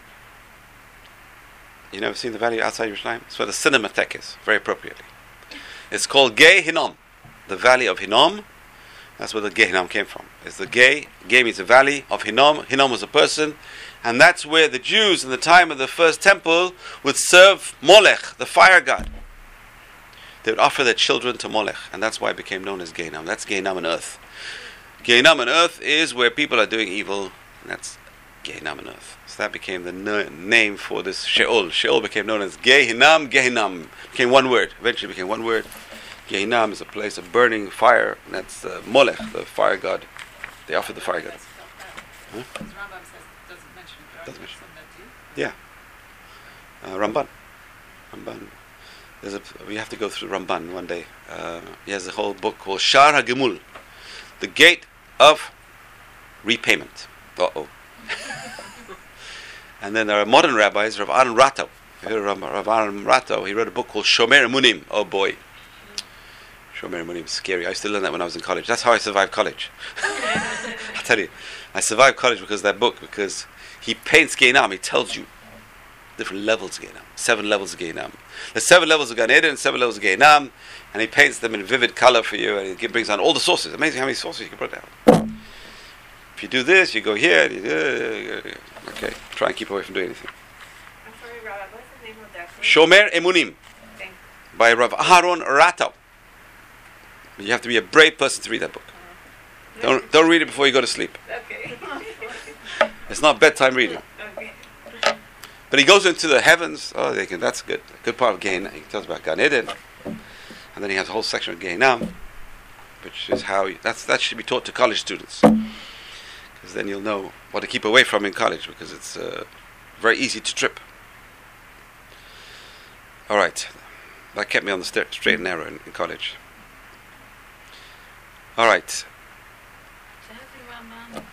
You never seen the valley outside Yerushalayim? It's where the Cinematheque is, very appropriately. It's called Gehinnom, the valley of Hinnom. That's where the Gehinnom came from. It's the Ge, Ge means the valley of Hinnom. Hinnom was a person. And that's where the Jews in the time of the first temple would serve Molech, the fire god. They would offer their children to Molech. And that's why it became known as Gehinnom. That's Gehinnom on earth. Gehinnom on earth is where people are doing evil. And that's Gehinnom on earth. So that became the na- name for this Sheol. Sheol became known as Gehinnom, Gehinnom. Became one word. Eventually became one word. Gehinnom is a place of burning fire. And that's uh, Molech, the fire god. They offered the fire god. Huh? Because Rambam says it doesn't mention it, but Doesn't are there mention some that do? Yeah. Uh, Ramban. Ramban. There's a, we have to go through Ramban one day. Uh, he has a whole book called Shar HaGemul, the gate of repayment. Uh-oh. And then there are modern rabbis, Rav Aaron Ratto. You heard of Rav Aaron Ratto? He wrote a book called Shomer Emunim. Oh boy. Shomer Emunim is scary. I used to learn that when I was in college. That's how I survived college. I'll tell you. I survived college because of that book, because he paints Gehinnom. He tells you different levels of Gehinnom. Seven levels of Gehinnom. There's seven levels of Gan Eden and seven levels of Gehinnom, and he paints them in vivid color for you, and he brings down all the sources. Amazing how many sources you can put down. If you do this, you go here. You do, okay, try and keep away from doing anything. I'm sorry, Rabbi, what's the name of that book? Shomer Emunim Thank by Rav Aaron Ratto. You have to be a brave person to read that book. Don't don't read it before you go to sleep. Okay. It's not bedtime reading. Okay. But he goes into the heavens. Oh, they can. That's good. A good part of Gehinnom. He tells about Gan Eden, and then he has a whole section of Gehinnom, which is how you, that's that should be taught to college students, because then you'll know what to keep away from in college, because it's uh, very easy to trip. All right, that kept me on the st- straight and narrow in, in college. All right. So how can Rambam not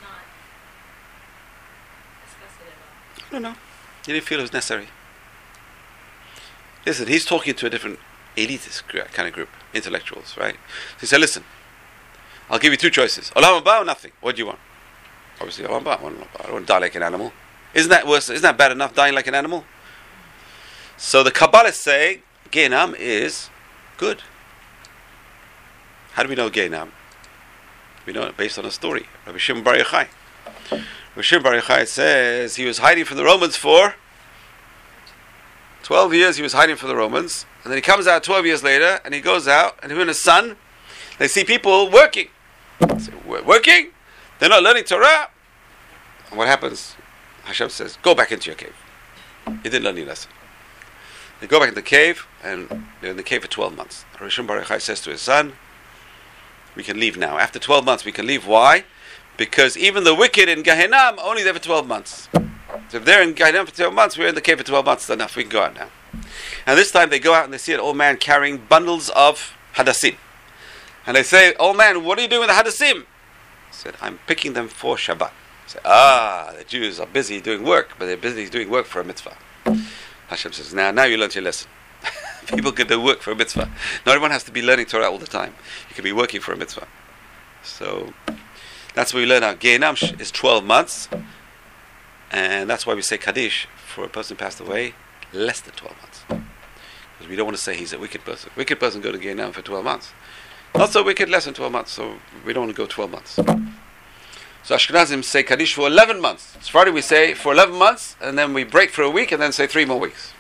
discuss it at all? I don't know. He didn't feel it was necessary. Listen, he's talking to a different elitist gr- kind of group, intellectuals, right? So he said, listen, I'll give you two choices. Olam Haba or nothing. What do you want? Obviously, Olam Haba. I want Olam Haba. I don't want to die like an animal. Isn't that worse? Isn't that bad enough, dying like an animal? So the Kabbalists say, Gehinnom is good. How do we know Gehinnom? We know it based on a story. Rabbi Shimon Bar Yochai. Rabbi Shimon Bar Yochai says he was hiding from the Romans for twelve years. He was hiding from the Romans, and then he comes out twelve years later, and he goes out, and him and his son, they see people working. So, we're working? They're not learning Torah. And what happens? Hashem says, go back into your cave. You didn't learn your lesson. They go back into the cave, and they're in the cave for twelve months. Rabbi Shimon Bar Yochai says to his son, we can leave now. After twelve months, we can leave. Why? Because even the wicked in Gehinnom are only there for twelve months. So if they're in Gehinnom for twelve months, we're in the cave for twelve months. That's enough. We can go out now. And this time they go out and they see an old man carrying bundles of hadassim. And they say, old man, what are you doing with the hadassim? He said, I'm picking them for Shabbat. I said, ah, the Jews are busy doing work, but they're busy doing work for a mitzvah. Hashem says, now, now you learned your lesson. People could do work for a mitzvah. Not everyone has to be learning Torah all the time. You could be working for a mitzvah. So that's where we learn our Gehinam is twelve months, and that's why we say Kaddish for a person who passed away less than twelve months, because we don't want to say he's a wicked person. Wicked person go to Gehinam for twelve months. Not so wicked, less than twelve months. So we don't want to go twelve months. So Ashkenazim say Kaddish for eleven months. It's Friday we say for eleven months, and then we break for a week, and then say three more weeks.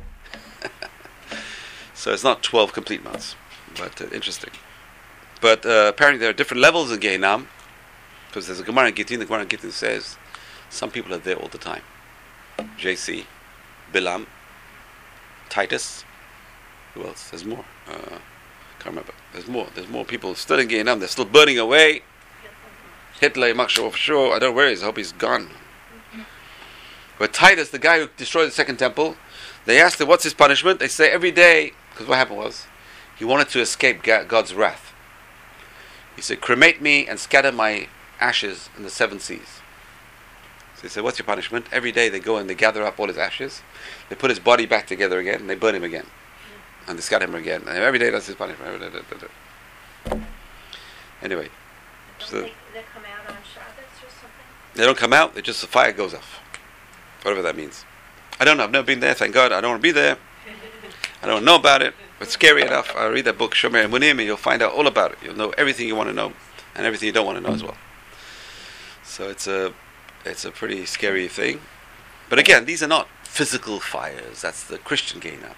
So it's not twelve complete months, but uh, interesting. But uh, apparently there are different levels in Gehinam, because there's a Gemara in Gittin. The Gemara in Gittin says some people are there all the time. J C, Bilam, Titus. Who else? There's more. Uh, can't remember. There's more. There's more people still in Gehinam. They're still burning away. Hitler, Machshov, for sure. I don't know where he is. I hope he's gone. But Titus, the guy who destroyed the second temple, they asked him, what's his punishment? They say every day, because what happened was, he wanted to escape God's wrath. He said, cremate me and scatter my ashes in the seven seas. So he said, what's your punishment? Every day they go and they gather up all his ashes, they put his body back together again, and they burn him again. And they scatter him again. And every day that's his punishment. Anyway. Don't So they, they come out on Shabbos or something? they don't come out, they just, the fire goes off. Whatever that means. I don't know, I've never been there, thank God. I don't want to be there. I don't know about it. It's scary enough. I read that book, Shomer Emunim, and you'll find out all about it. You'll know everything you want to know, and everything you don't want to know as well. So it's a, it's a pretty scary thing. But again, these are not physical fires. That's the Christian Gehinam.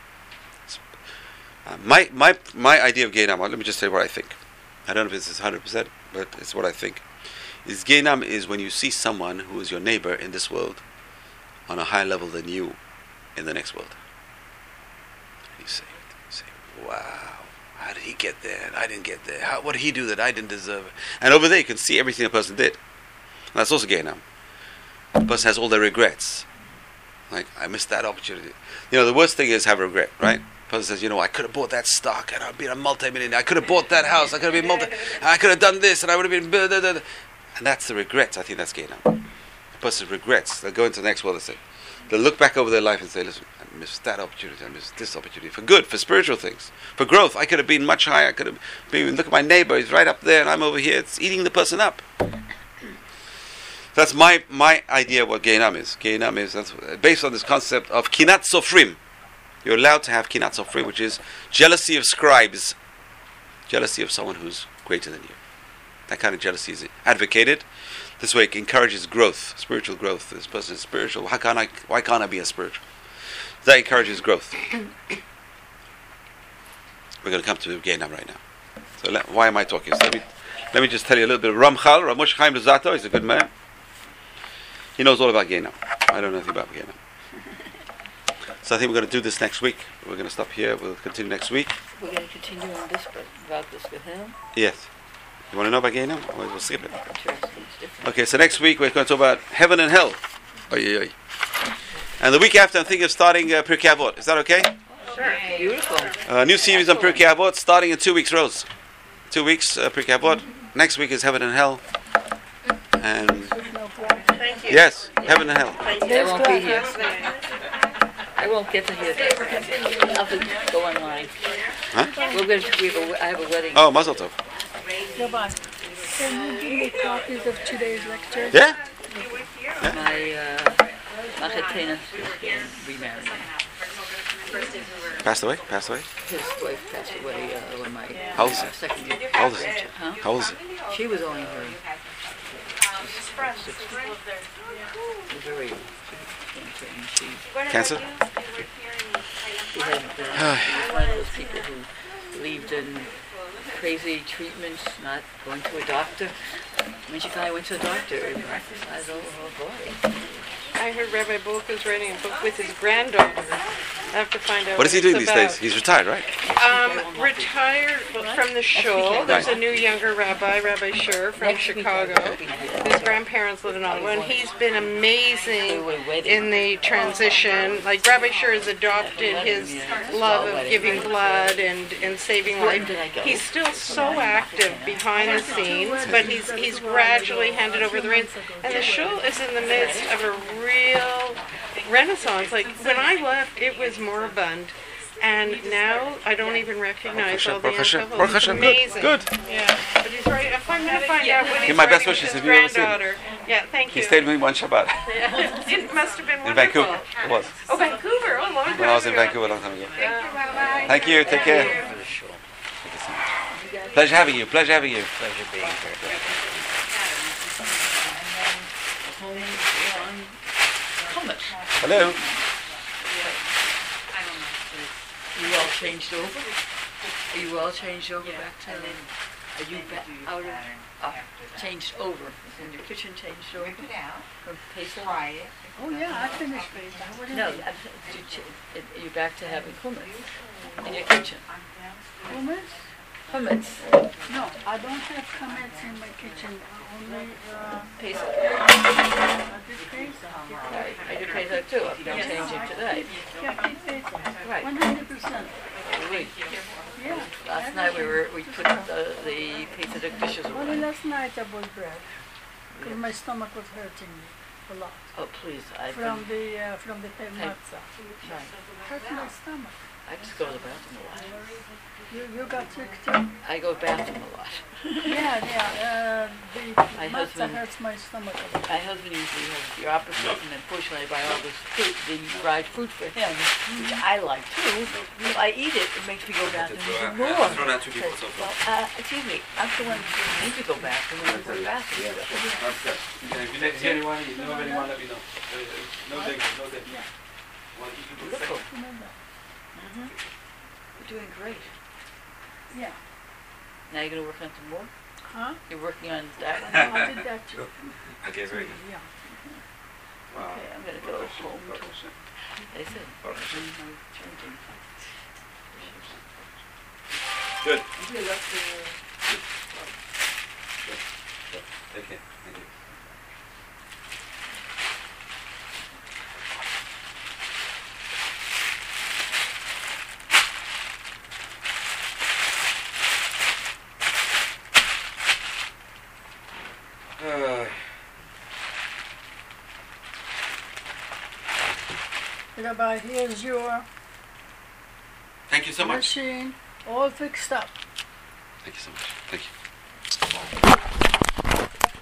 Uh, my my my idea of Gehinam, let me just say what I think. I don't know if this is one hundred percent, but it's what I think. Is Gehinam is when you see someone who is your neighbor in this world on a higher level than you in the next world. And you say, you say, wow, how did he get there and I didn't get there? How, what did he do that I didn't deserve? And over there you can see everything a person did. And that's also Gehinam. The person has all their regrets. Like, I missed that opportunity. You know, the worst thing is have regret, right? The person says, you know, I could have bought that stock and I'd been a multi-millionaire. I could have bought that house. I could have been multi. I could have done this and I would have been. Blah, blah, blah. And that's the regrets. I think that's Gehinam. The person regrets. They'll go into the next world and say, they'll look back over their life and say, listen, I missed that opportunity. I missed this opportunity for good, for spiritual things, for growth. I could have been much higher. I could have been. Look at my neighbor. He's right up there, and I'm over here. It's eating the person up. That's my my idea of what Gehinam is. Gehinam is that's based on this concept of kinat sofrim. You're allowed to have kinat sofrim, which is jealousy of scribes, jealousy of someone who's greater than you. That kind of jealousy is advocated. This way it encourages growth, spiritual growth. This person is spiritual. How can I? Why can't I be a spiritual? That encourages growth. We're going to come to Gehinam right now. So let, why am I talking? So let me let me just tell you a little bit of Ramchal. Ramosh Chaim Luzzatto. He's a good man. He knows all about Gehinam. I don't know anything about Gehinam. So I think we're going to do this next week. We're going to stop here. We'll continue next week. We're going to continue on this, but about this with him. Yes. You want to know about Gehinam? Or we'll skip it. Interesting. It's different. Okay, so next week we're going to talk about heaven and hell. Oy, oy, oy. And the week after I'm thinking of starting uh, Pirkei Avot. Is that okay? Sure. Beautiful. A uh, new series on Pirkei Avot starting in two weeks, Rose. Two weeks, uh, Pirkei Avot. Next week is heaven and hell. And Thank you. yes, heaven and hell. Thank I you. won't be here. I won't get to hear that. I'll have to go online. Huh? We're going to, we have a, I have a wedding. Oh, Mazel Tov. Goodbye. Can you give me copies of today's lecture? Yeah? My, uh, my Chetena remarried. Passed away? Passed away? His wife passed away uh, when my How old is uh, it? second year. How old is it? Huh? How old is it? She was only her. Very, she, Cancer? she had uh, she was one of those people who believed in crazy treatments, not going to a doctor. When she finally went to a doctor, it miraculous, oh, oh boy. I heard Rabbi Bulk was writing a book with his granddaughter. I have to find out What is he it's doing these about. days? He's retired, right? Um, retired from the shul. There's a Right. new younger rabbi, Rabbi Shur from Chicago. His grandparents live in Ottawa, and he's been amazing in the transition. Like Rabbi Shur has adopted his love of giving blood and, and saving life. He's still so active behind the scenes, but he's he's gradually handed over the reins. And the shul is in the midst of a real renaissance. Like when I left, it was moribund. And now I don't even recognize all the Baruch Hashem, uncles. Baruch It's Hashem, amazing. good. Yeah, but he's right. If I'm going to find out when he's Give my best writing with wishes his if you ever see him. granddaughter. Yeah, thank He you. stayed with me one Shabbat It must have been in wonderful. Vancouver. It was. Oh, Vancouver. Oh, long time When I was in ago. Vancouver a long time ago. Thank you. Bye-bye. Thank you. Take care. Pleasure having you. Pleasure having you. Pleasure being here. Hummus. Hello. You all changed over? Are you all changed over back to, are you back out of, uh, changed over? Is in your kitchen changed over? From Pesach? Oh, yeah, I finished Pesach. What is No, it? I'm- you ch- are you back to having hummus in your kitchen? Hummus? Hummus, No, I don't have comments in my kitchen. Only, uh, Pesach. I did Pesach. Right, I did Pesach too, I'm not changing today. Yeah, I did Pesach. Right. One hundred percent. We- Yeah. Last night we were, we put the, the Pesach dishes Only away. last night I bought bread. Because my stomach was hurting me a lot. Oh, please, I've From been, the, uh, from the matzah. right. Hurt my stomach. I just go to the bathroom a lot. You, you got sick too? I go to the bathroom a lot. Yeah, yeah. Uh, the My matzah husband- hurts my stomach a lot. My husband usually has the opposite, and unfortunately I buy all this fruit, the dried fruit for him, which I like too. If I eat it, it makes me go back and even more. thrown out two people so far. Well, uh, excuse me, I'm the one who needs to go back and we go back. If you see anyone, you know anyone, let me know. No dig, no dig. Beautiful. Remember? You're doing great. Yeah. Now you're gonna work on some more? Huh? You're working on that one? No, I did that too. Okay, very good. Yeah. Wow. Okay, I'm gonna go home. They said, no changing. Good. You left the- Take care. Thank you. Uh, Rabbi, here's your thank you so much. machine all fixed up. Thank you so much. Thank you.